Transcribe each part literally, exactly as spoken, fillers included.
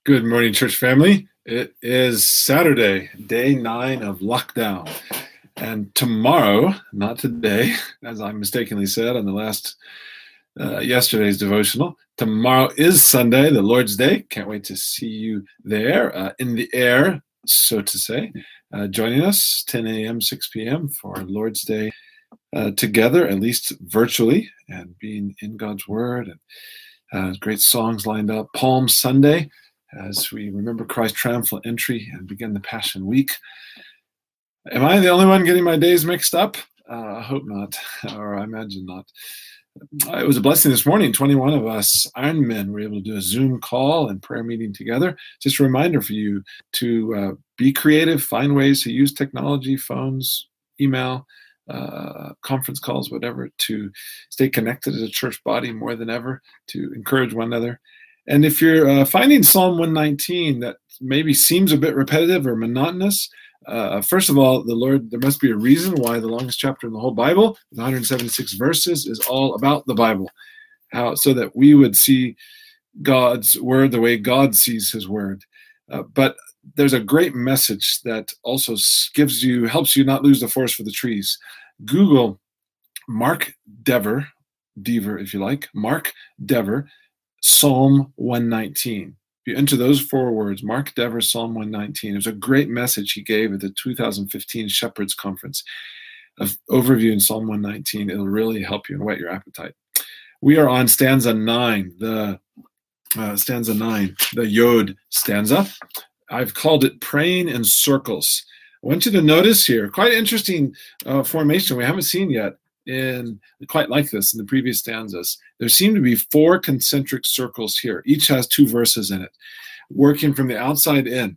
Good morning, church family. It is Saturday, day nine of lockdown. And tomorrow, not today, as I mistakenly said on the last, uh, yesterday's devotional, tomorrow is Sunday, the Lord's Day. Can't wait to see you there, uh, in the air, so to say, uh, joining us ten a.m., six p.m. for Lord's Day uh, together, at least virtually, and being in God's Word, and uh, great songs lined up. Palm Sunday, as we remember Christ's triumphal entry and begin the Passion Week. Am I the only one getting my days mixed up? Uh, I hope not, or I imagine not. It was a blessing this morning. twenty-one of us Ironmen were able to do a Zoom call and prayer meeting together. Just a reminder for you to uh, be creative, find ways to use technology, phones, email, uh, conference calls, whatever, to stay connected as a church body more than ever, to encourage one another. And if you're uh, finding Psalm one nineteen that maybe seems a bit repetitive or monotonous, uh, first of all, the Lord, there must be a reason why the longest chapter in the whole Bible, the one hundred seventy-six verses, is all about the Bible, how so that we would see God's word the way God sees his word. Uh, but there's a great message that also gives you, helps you not lose the forest for the trees. Google Mark Dever, Dever if you like, Mark Dever, Psalm one nineteen. If you enter those four words, Mark Dever, Psalm one nineteen, it was a great message he gave at the two thousand fifteen Shepherds Conference. Of overview in Psalm one nineteen, it'll really help you and whet your appetite. We are on stanza nine, the uh, stanza nine, the Yod stanza. I've called it Praying in Circles. I want you to notice here, quite interesting uh, formation we haven't seen yet. In quite like this in the previous stanzas. There seem to be four concentric circles here. Each has two verses in it, working from the outside in.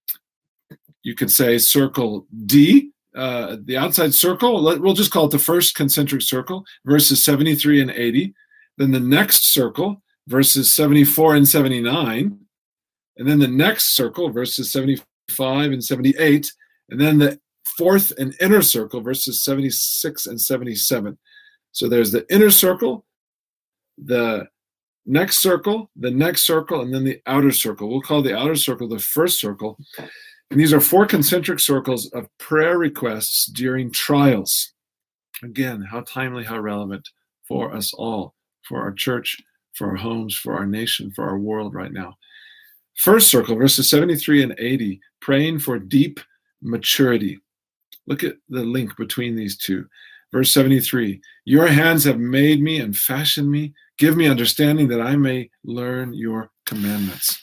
You could say circle D, uh, the outside circle, let, we'll just call it the first concentric circle, verses seventy-three and eighty. Then the next circle, verses seventy-four and seventy-nine. And then the next circle, verses seventy-five and seventy-eight. And then the fourth and inner circle, verses seventy-six and seventy-seven. So there's the inner circle, the next circle, the next circle, and then the outer circle. We'll call the outer circle the first circle. And these are four concentric circles of prayer requests during trials. Again, how timely, how relevant for us all, for our church, for our homes, for our nation, for our world right now. First circle, verses seventy-three and eighty, praying for deep maturity. Look at the link between these two. Verse seventy-three, your hands have made me and fashioned me. Give me understanding that I may learn your commandments.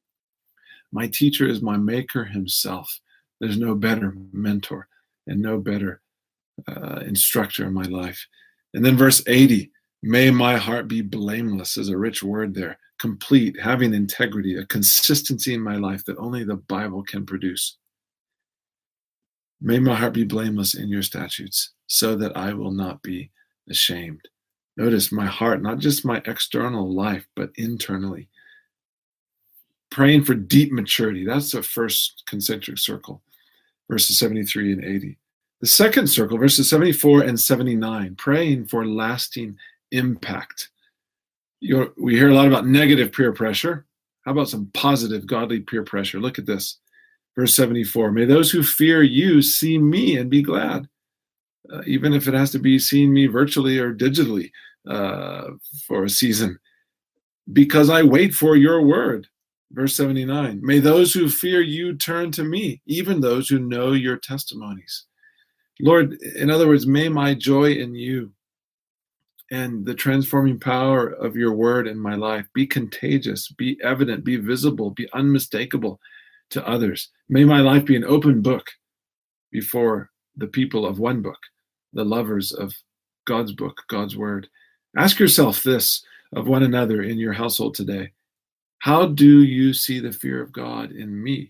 My teacher is my maker himself. There's no better mentor and no better uh, instructor in my life. And then verse eighty, may my heart be blameless, is a rich word there. Complete, having integrity, a consistency in my life that only the Bible can produce. May my heart be blameless in your statutes, so that I will not be ashamed. Notice my heart, not just my external life, but internally. Praying for deep maturity. That's the first concentric circle, verses seventy-three and eighty. The second circle, verses seventy-four and seventy-nine, praying for lasting impact. You're, we hear a lot about negative peer pressure. How about some positive, godly peer pressure? Look at this. Verse seventy-four, may those who fear you see me and be glad, uh, even if it has to be seeing me virtually or digitally uh, for a season, because I wait for your word. Verse seventy-nine, may those who fear you turn to me, even those who know your testimonies. Lord, in other words, may my joy in you and the transforming power of your word in my life be contagious, be evident, be visible, be unmistakable to others. May my life be an open book before the people of one book, the lovers of God's book, God's word. Ask yourself this of one another in your household today. How do you see the fear of God in me?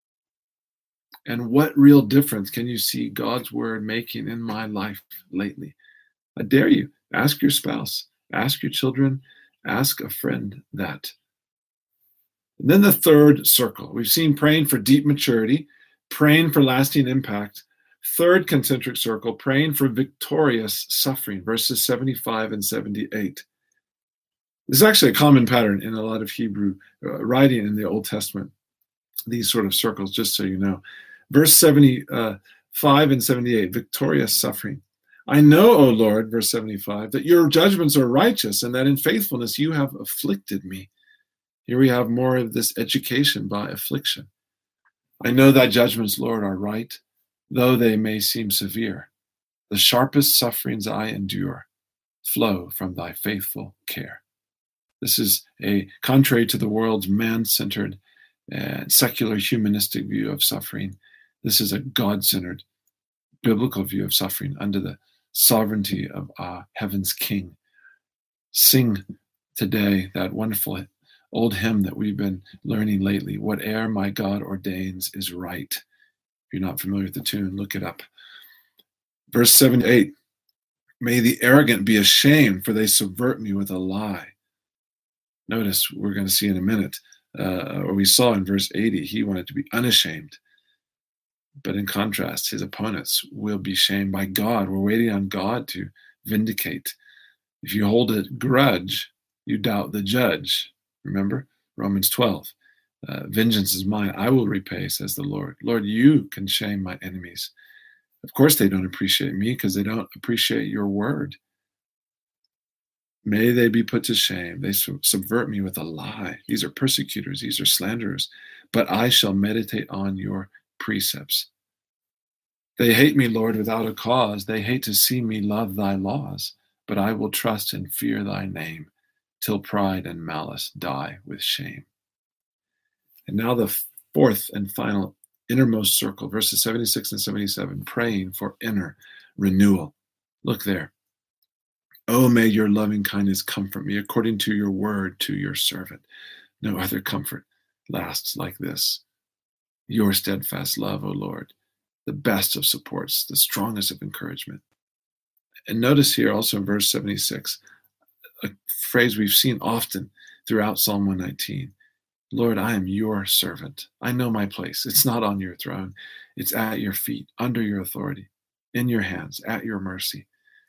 And what real difference can you see God's word making in my life lately? I dare you, ask your spouse, ask your children, ask a friend that. And then the third circle, we've seen praying for deep maturity, praying for lasting impact. Third concentric circle, praying for victorious suffering, verses seventy-five and seventy-eight. This is actually a common pattern in a lot of Hebrew uh, writing in the Old Testament, these sort of circles, just so you know. Verse seventy-five and seventy-eight, victorious suffering. I know, O Lord, verse seventy-five, that your judgments are righteous and that in faithfulness you have afflicted me. Here we have more of this education by affliction. I know thy judgments, Lord, are right, though they may seem severe. The sharpest sufferings I endure flow from thy faithful care. This is a contrary to the world's man-centered and secular humanistic view of suffering. This is a God-centered biblical view of suffering under the sovereignty of uh, heaven's King. Sing today that wonderful old hymn that we've been learning lately, whate'er my God ordains is right. If you're not familiar with the tune, look it up. Verse seven to eight, may the arrogant be ashamed, for they subvert me with a lie. Notice, we're going to see in a minute, uh, or we saw in verse eighty, he wanted to be unashamed. But in contrast, his opponents will be shamed by God. We're waiting on God to vindicate. If you hold a grudge, you doubt the judge. Remember, Romans twelve. Uh, Vengeance is mine, I will repay, says the Lord. Lord, you can shame my enemies. Of course they don't appreciate me because they don't appreciate your word. May they be put to shame. They subvert me with a lie. These are persecutors. These are slanderers. But I shall meditate on your precepts. They hate me, Lord, without a cause. They hate to see me love thy laws. But I will trust and fear thy name till pride and malice die with shame. And now the fourth and final innermost circle, verses seventy-six and seventy-seven, praying for inner renewal. Look there. Oh, may your loving kindness comfort me according to your word to your servant. No other comfort lasts like this. Your steadfast love, O Lord, the best of supports, the strongest of encouragement. And notice here also in verse seventy-six, a phrase we've seen often throughout Psalm one nineteen. Lord, I am your servant. I know my place. It's not on your throne. It's at your feet, under your authority, in your hands, at your mercy.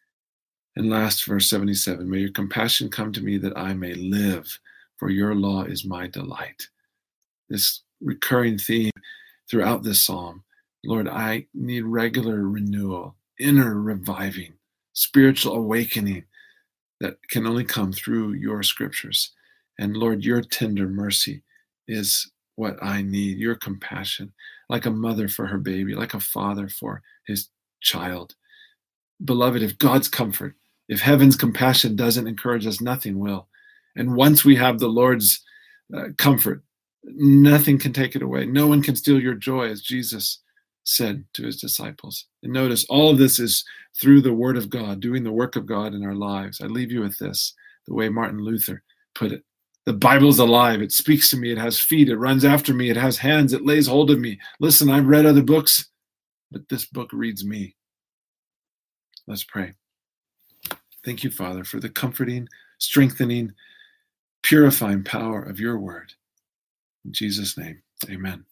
And last, verse seventy-seven, may your compassion come to me that I may live, for your law is my delight. This recurring theme throughout this psalm. Lord, I need regular renewal, inner reviving, spiritual awakening that can only come through your scriptures. And Lord, your tender mercy is what I need, your compassion, like a mother for her baby, like a father for his child. Beloved, if God's comfort, if heaven's compassion doesn't encourage us, nothing will. And once we have the Lord's uh, comfort, nothing can take it away. No one can steal your joy, as Jesus said to his disciples. And notice, all of this is through the word of God, doing the work of God in our lives. I leave you with this, the way Martin Luther put it. The Bible's alive. It speaks to me. It has feet. It runs after me. It has hands. It lays hold of me. Listen, I've read other books, but this book reads me. Let's pray. Thank you, Father, for the comforting, strengthening, purifying power of your word. In Jesus' name, amen.